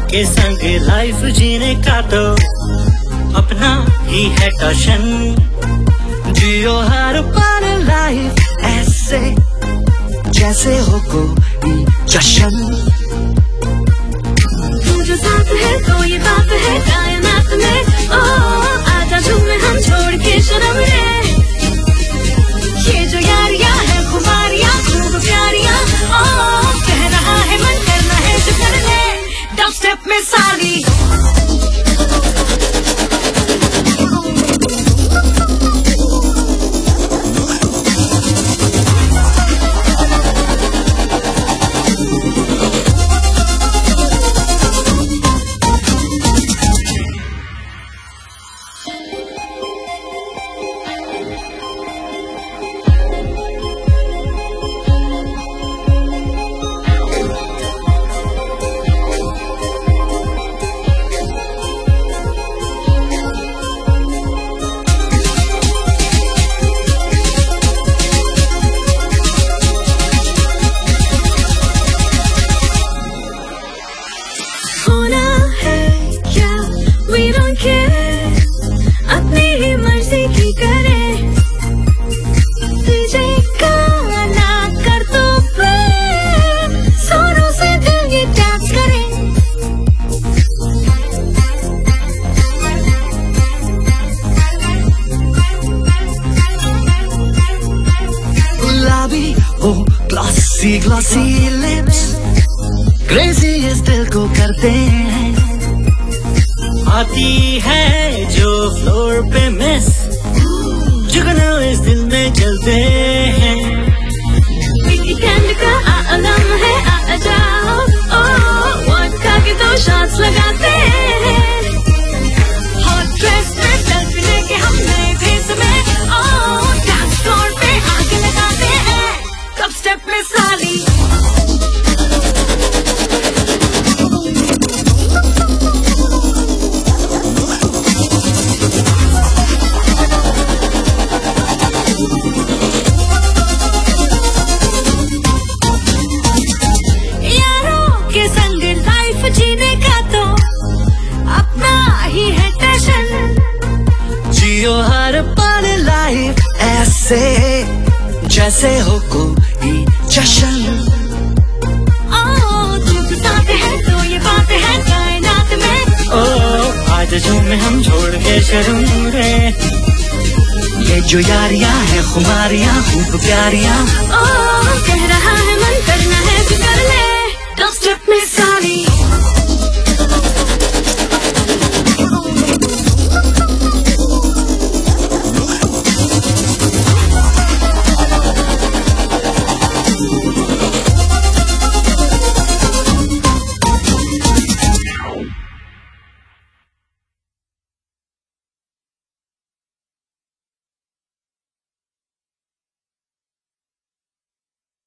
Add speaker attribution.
Speaker 1: के संग लाइफ जीने का तो अपना ही है टशन। जियो हर पल लाइफ ऐसे जैसे हो कोई जश्न।
Speaker 2: तू जो साथ है तो ये बात है कायनात में। ओ आजा झूमे हम छोड़ के शर्म रे। ये जो यारियां है खुमारियां खूब प्यारियां। ओ कह रहा है मन करना है जो कर ले डब स्टेप में साली। अपनी ही मर्जी की करे तुझे काना कर तो सोनों से दिल ये टैप करे।
Speaker 1: गुलाबी वो ग्लॉसी ग्लॉसी लिप्स क्रेजी इस दिल को करते हैं। आती है जो फ्लोर पे मिस जुगनू इस दिल में चलते हैं।
Speaker 2: वीकेंड का आलम है आ जाओ। ओ वोडका के 2 शॉट्स लगाते हैं। हॉट ड्रेस में सेल्फी लेके हम नए भेस में। ओ डांस फ्लोर पे आग लगाते हैं कब स्टेप में साली। जीने का तो अपना ही है टशन।
Speaker 1: जियो हर पल लाइफ ऐसे जैसे हो कोई जश्न।
Speaker 2: ओ तू साथ है तो ये बात है कायनात में।
Speaker 1: ओ आज झूमे हम छोड़ के शर्म रे। ये जो यारियां है खुमारियां खूब प्यारियां।
Speaker 2: ओ कह रहा है मन करना है जो कर ले डब स्टेप में साली।